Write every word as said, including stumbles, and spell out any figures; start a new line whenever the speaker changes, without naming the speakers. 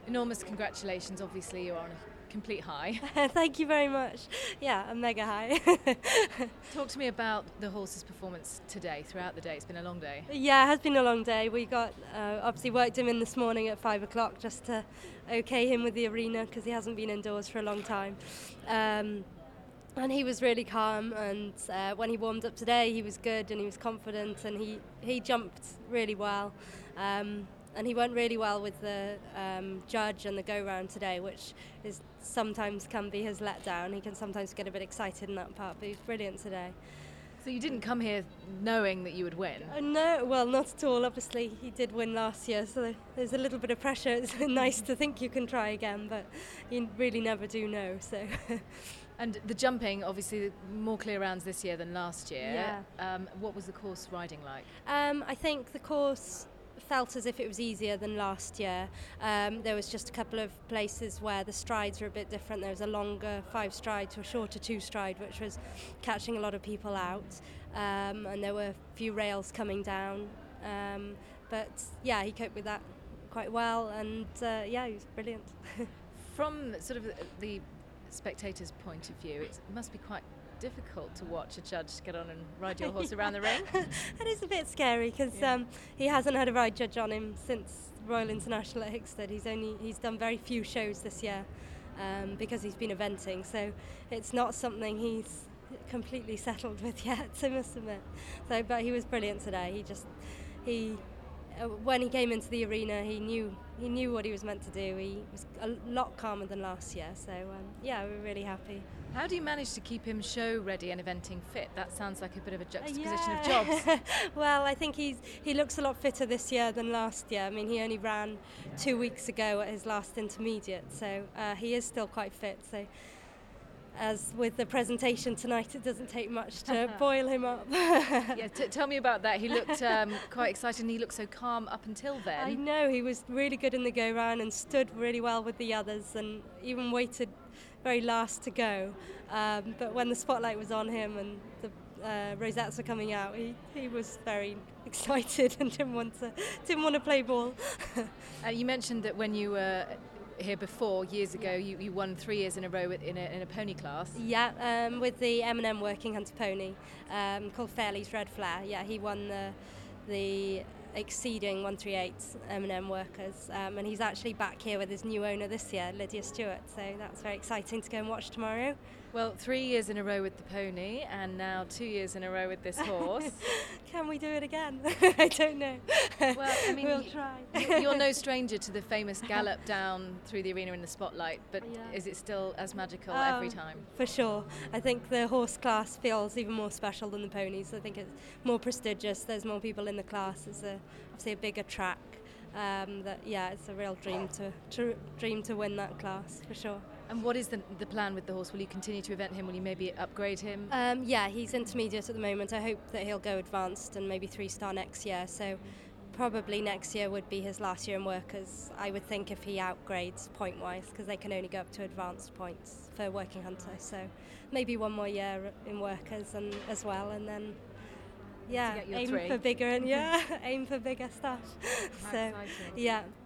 enormous congratulations. Obviously, you're on a complete high.
Thank you very much. Yeah, a mega high.
Talk to me about the horse's performance today, throughout the day. It's been a long day.
Yeah, it has been a long day. We got, uh, obviously worked him in this morning at five o'clock just to okay him with the arena because he hasn't been indoors for a long time. Um, and he was really calm, and uh, when he warmed up today he was good and he was confident, and he, he jumped really well. Um, and he went really well with the um, judge and the go-round today, which is sometimes can be his letdown. He can sometimes get a bit excited in that part, but he was brilliant today.
So you didn't come here knowing that you would win?
Uh, no, well, not at all. Obviously, he did win last year, so there's a little bit of pressure. It's nice to think you can try again, but you really never do know. So.
And the jumping, obviously, more clear rounds this year than last year.
Yeah.
Um, what was the course riding like?
Um, I think the course felt as if it was easier than last year. Um, there was just a couple of places where the strides were a bit different. There was a longer five stride to a shorter two stride, which was catching a lot of people out. Um, and there were a few rails coming down. Um, but yeah, he coped with that quite well, and uh, yeah, he was brilliant.
From sort of the spectator's point of view, it must be quite difficult to watch a judge get on and ride your horse around the ring.
It is a bit scary because
Yeah.
um, he hasn't had a ride judge on him since Royal International at Hickstead. He's only he's done very few shows this year um, because he's been eventing, so it's not something he's completely settled with yet, I must admit. So, but he was brilliant today. He just he uh, when he came into the arena, he knew he knew what he was meant to do. He was a lot calmer than last year, so um, yeah, we're really happy.
How do you manage to keep him show ready and eventing fit? That sounds like a bit of a juxtaposition
Yeah.
of jobs.
Well, I think he's he looks a lot fitter this year than last year. I mean, he only ran two weeks ago at his last intermediate, so uh, he is still quite fit. So, as with the presentation tonight, it doesn't take much to boil him up.
Yeah, t- tell me about that. He looked um, quite excited and he looked so calm up until then.
I know, he was really good in the go-round and stood really well with the others and even waited very last to go. Um, but when the spotlight was on him and the uh, rosettes were coming out, he, he was very excited and didn't want to didn't want to play ball.
Uh, you mentioned that when you were here before, years ago, you, you won three years in a row in a, in a pony class.
Yeah, um, with the M and M Working Hunter pony um, called Fairley's Red Flare. Yeah, he won the the exceeding one thirty-eight M and M workers, um, and he's actually back here with his new owner this year, Lydia Stewart, so that's very exciting to go and watch tomorrow.
Well, three years in a row with the pony and now two years in a row with this horse.
Can we do it again? I don't know.
Well, I mean,
we'll
y-
try.
y- you're no stranger to the famous gallop down through the arena in the spotlight, but
Yeah.
is it still as magical
Oh,
every time?
For sure. I think the horse class feels even more special than the ponies. I think it's more prestigious. There's more people in the class. It's a, obviously a bigger track. Um, that yeah, it's a real dream to, to dream to win that class for sure.
And what is the, the plan with the horse? Will you continue to event him? Will you maybe upgrade him?
Um, yeah, he's intermediate at the moment. I hope that he'll go advanced and maybe three star next year. So probably next year would be his last year in workers, I would think, if he outgrades point wise, because they can only go up to advanced points for working hunter. So maybe one more year in workers and as well, and then yeah,
get your
aim
three.
for bigger and yeah, aim for bigger stuff.
How
So
exciting.
yeah,